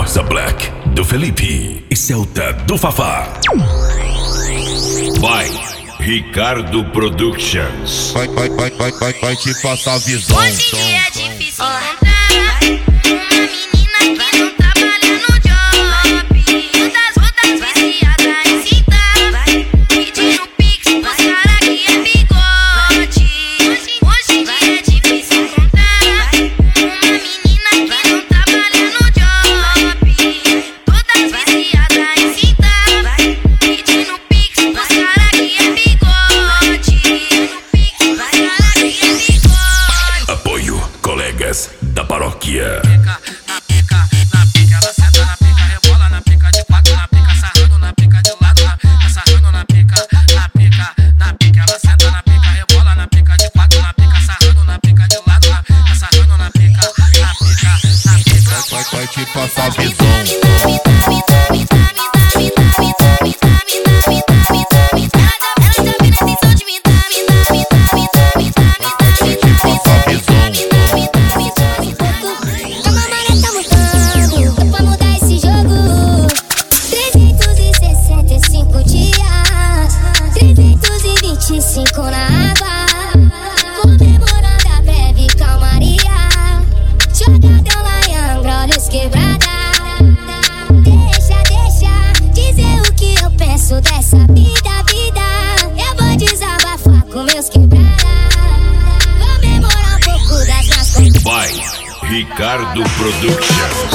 Força Black do Felipe e Celta do Fafá. Vai, Ricardo Productions. Vai te passar a visão. Hoje é difícil encontrar uma menina que não trabalha no job. Todas viciadas em cinta, pedindo pix pros cara que é bigode. Hoje é difícil encontrar uma menina que não trabalha no job. Todas viciadas em cinta, pedindo pix pros cara que é bigode. Apoio, colegas da paróquia. Na pica, ela senta na pica, rebola na pica de quatro, na pica, sarrando na pica de lado, sarrando na pica, ela senta na pica, rebola na pica de quatro, na pica, sarrando na pica de lado, sarrando na pica, Vai te passar a visão. Na água, comemorando a breve calmaria. Jogadão lá em Angra, olhos quebrada. Deixa dizer o que eu penso dessa vida. Eu vou desabafar com meus quebrada. Comemorar um pouco das minhas. Vai, Ricardo Productions.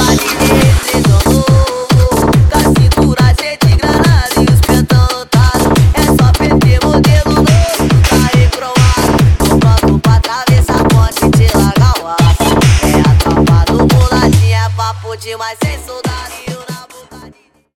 Demais sem soldado.